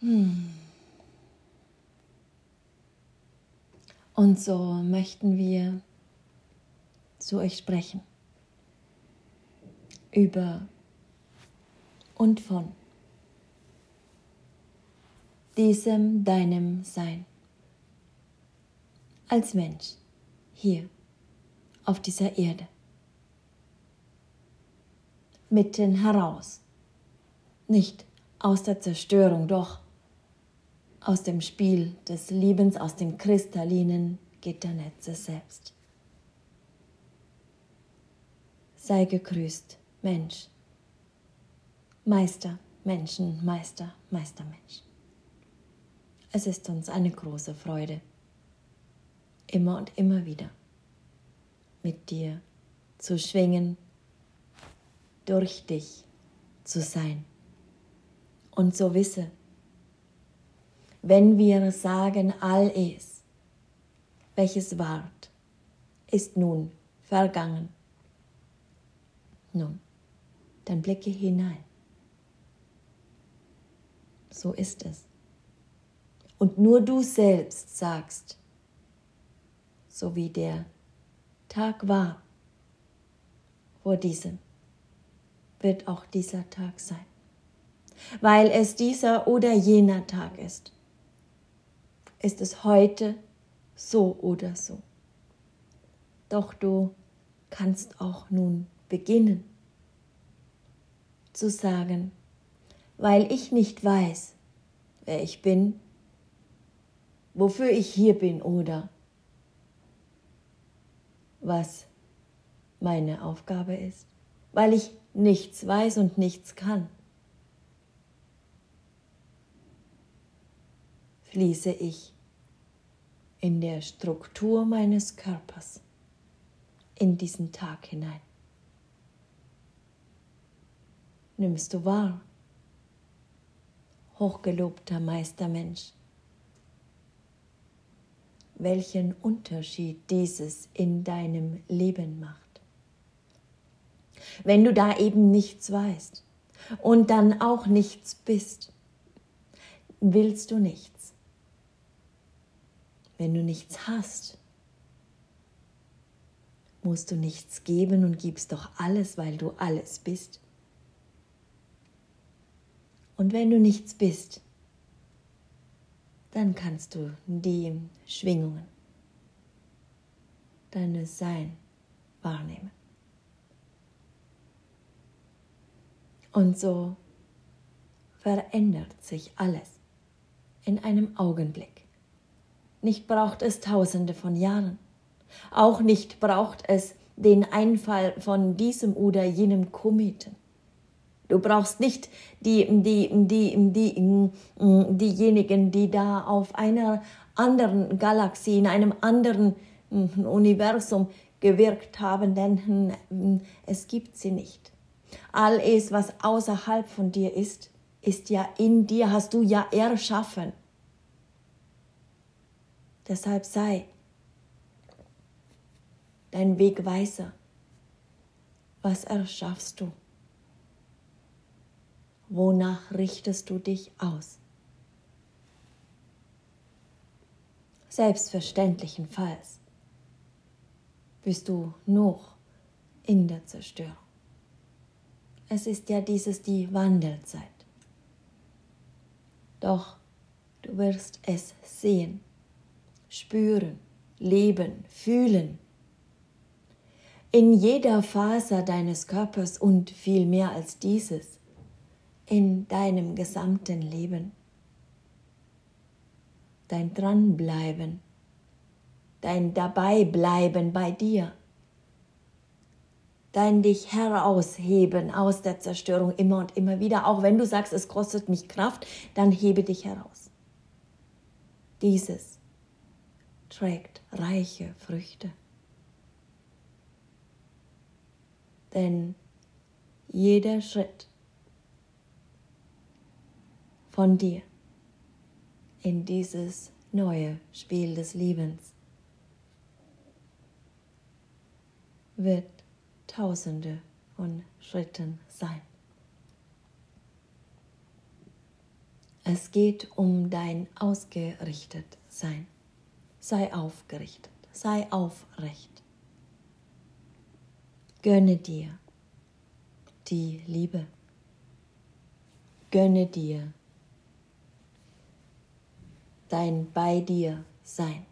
Und so möchten wir zu euch sprechen. Über und von diesem deinem Sein. Als Mensch hier auf dieser Erde. Mitten heraus. Nicht aus der Zerstörung, doch aus dem Spiel des Lebens, aus dem kristallinen Gitternetze selbst. Sei gegrüßt, Mensch. Meister, Menschen, Meister, Meistermensch. Es ist uns eine große Freude, immer und immer wieder mit dir zu schwingen, durch dich zu sein. Und so wisse, wenn wir sagen, all es, welches ward, ist nun vergangen. Nun, dann blicke hinein. So ist es. Und nur du selbst sagst, so wie der Tag war, vor diesem wird auch dieser Tag sein. Weil es dieser oder jener Tag ist es heute so oder so. Doch du kannst auch nun beginnen zu sagen, weil ich nicht weiß, wer ich bin, wofür ich hier bin oder was meine Aufgabe ist, weil ich nichts weiß und nichts kann, fließe ich in der Struktur meines Körpers in diesen Tag hinein. Nimmst du wahr, hochgelobter Meistermensch, welchen Unterschied dieses in deinem Leben macht. Wenn du da eben nichts weißt und dann auch nichts bist, willst du nichts. Wenn du nichts hast, musst du nichts geben und gibst doch alles, weil du alles bist. Und wenn du nichts bist, dann kannst du die Schwingungen deines Sein wahrnehmen. Und so verändert sich alles in einem Augenblick. Nicht braucht es Tausende von Jahren. Auch nicht braucht es den Einfall von diesem oder jenem Kometen. Du brauchst nicht diejenigen, die da auf einer anderen Galaxie, in einem anderen Universum gewirkt haben, denn es gibt sie nicht. Alles, was außerhalb von dir ist ja in dir, hast du ja erschaffen. Deshalb sei dein Wegweiser. Was erschaffst du? Wonach richtest du dich aus? Selbstverständlichenfalls bist du noch in der Zerstörung. Es ist ja die Wandelzeit. Doch du wirst es sehen, spüren, leben, fühlen. In jeder Faser deines Körpers und viel mehr als dieses, in deinem gesamten Leben. Dein Dranbleiben, dein Dabeibleiben bei dir, dein dich herausheben aus der Zerstörung immer und immer wieder. Auch wenn du sagst, es kostet mich Kraft, dann hebe dich heraus. Dieses trägt reiche Früchte. Denn jeder Schritt von dir in dieses neue Spiel des Lebens wird Tausende von Schritten sein. Es geht um dein Ausgerichtetsein. Sei aufgerichtet, sei aufrecht. Gönne dir die Liebe. Gönne dir dein bei dir Sein.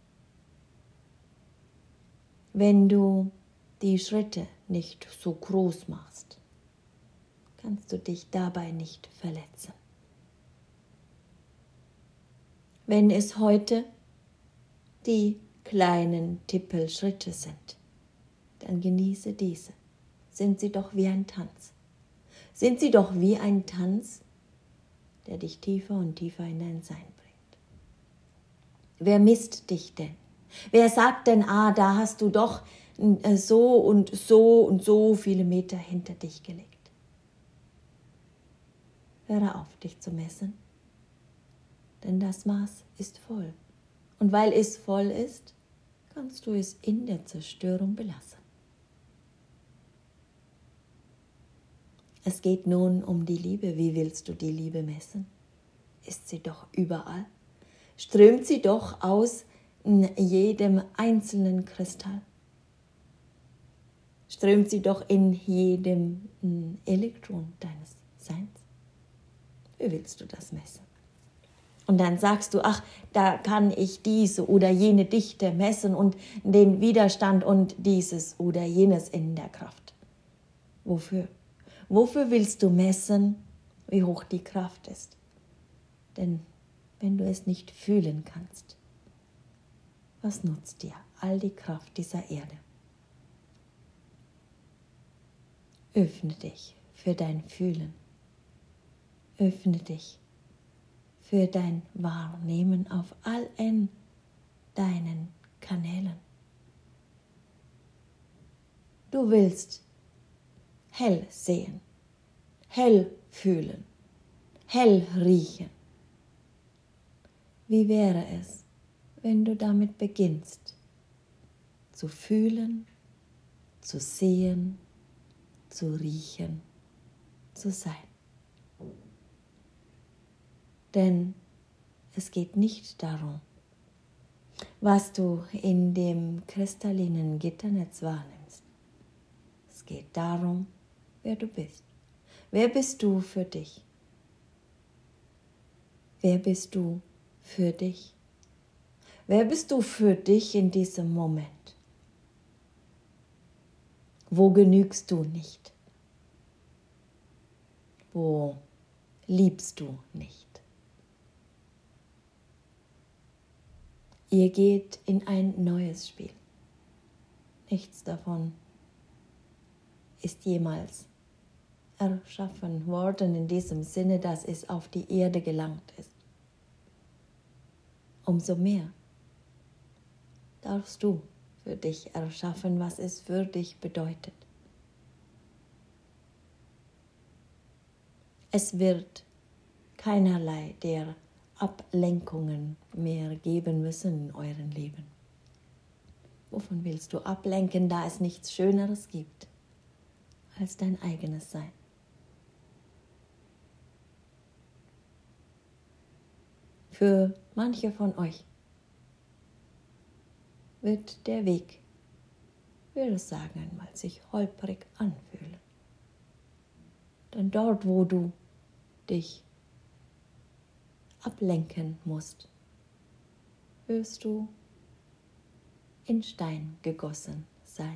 Wenn du die Schritte nicht so groß machst, kannst du dich dabei nicht verletzen. Wenn es heute die kleinen Tippelschritte sind, dann genieße diese. Sind sie doch wie ein Tanz. Sind sie doch wie ein Tanz, der dich tiefer und tiefer in dein Sein bringt. Wer misst dich denn? Wer sagt denn, da hast du doch so und so und so viele Meter hinter dich gelegt? Höre auf, dich zu messen, denn das Maß ist voll. Und weil es voll ist, kannst du es in der Zerstörung belassen. Es geht nun um die Liebe. Wie willst du die Liebe messen? Ist sie doch überall? Strömt sie doch aus jedem einzelnen Kristall? Strömt sie doch in jedem Elektron deines Seins? Wie willst du das messen? Und dann sagst du, da kann ich diese oder jene Dichte messen und den Widerstand und dieses oder jenes in der Kraft. Wofür? Wofür willst du messen, wie hoch die Kraft ist? Denn wenn du es nicht fühlen kannst, was nutzt dir all die Kraft dieser Erde? Öffne dich für dein Fühlen. Öffne dich für dein Wahrnehmen auf allen deinen Kanälen. Du willst hell sehen, hell fühlen, hell riechen. Wie wäre es, wenn du damit beginnst, zu fühlen, zu sehen, zu riechen, zu sein? Denn es geht nicht darum, was du in dem kristallinen Gitternetz wahrnimmst. Es geht darum, wer du bist. Wer bist du für dich? Wer bist du für dich? Wer bist du für dich in diesem Moment? Wo genügst du nicht? Wo liebst du nicht? Ihr geht in ein neues Spiel. Nichts davon ist jemals erschaffen worden in diesem Sinne, dass es auf die Erde gelangt ist. Umso mehr darfst du für dich erschaffen, was es für dich bedeutet. Es wird keinerlei der Ablenkungen mehr geben müssen in eurem Leben. Wovon willst du ablenken, da es nichts Schöneres gibt als dein eigenes Sein? Für manche von euch wird der Weg, würde ich sagen einmal, sich holprig anfühlen. Denn dort, wo du dich ablenken musst, wirst du in Stein gegossen sein.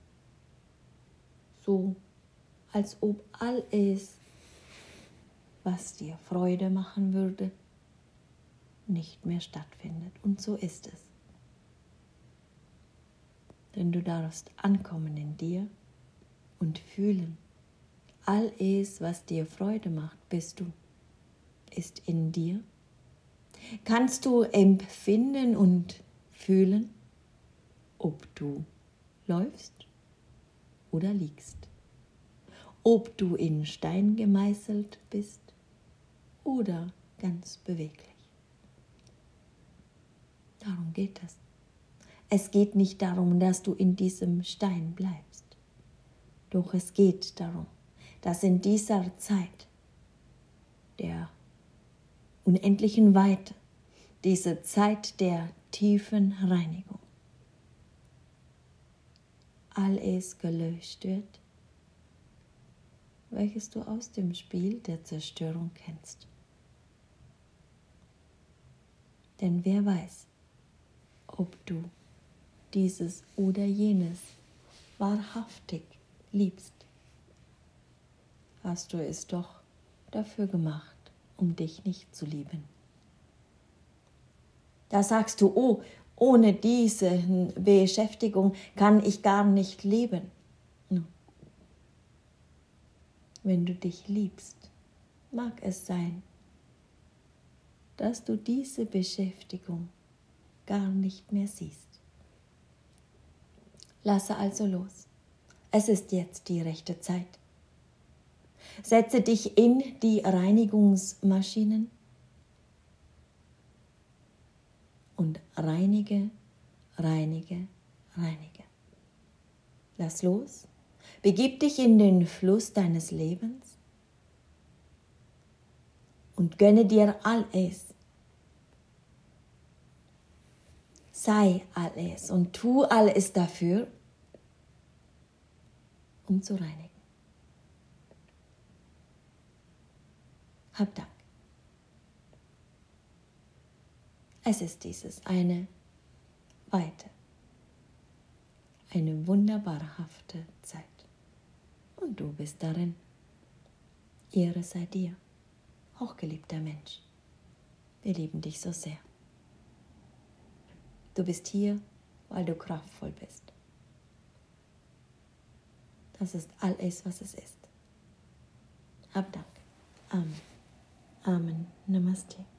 So, als ob alles, was dir Freude machen würde, nicht mehr stattfindet. Und so ist es. Denn du darfst ankommen in dir und fühlen. Alles, was dir Freude macht, bist du, ist in dir. Kannst du empfinden und fühlen, ob du läufst oder liegst, ob du in Stein gemeißelt bist oder ganz beweglich. Darum geht es. Es geht nicht darum, dass du in diesem Stein bleibst. Doch es geht darum, dass in dieser Zeit der unendlichen Weite, diese Zeit der tiefen Reinigung. Alles gelöscht wird, welches du aus dem Spiel der Zerstörung kennst. Denn wer weiß, ob du dieses oder jenes wahrhaftig liebst, hast du es doch dafür gemacht, um dich nicht zu lieben. Da sagst du, oh, ohne diese Beschäftigung kann ich gar nicht leben. Wenn du dich liebst, mag es sein, dass du diese Beschäftigung gar nicht mehr siehst. Lasse also los. Es ist jetzt die rechte Zeit. Setze dich in die Reinigungsmaschinen und reinige, reinige, reinige. Lass los, begib dich in den Fluss deines Lebens und gönne dir alles. Sei alles und tu alles dafür, um zu reinigen. Hab Dank. Es ist dieses eine weite, eine wunderbarhafte Zeit. Und du bist darin. Ehre sei dir, hochgeliebter Mensch. Wir lieben dich so sehr. Du bist hier, weil du kraftvoll bist. Das ist alles, was es ist. Hab Dank. Amen. Amen. Namaste.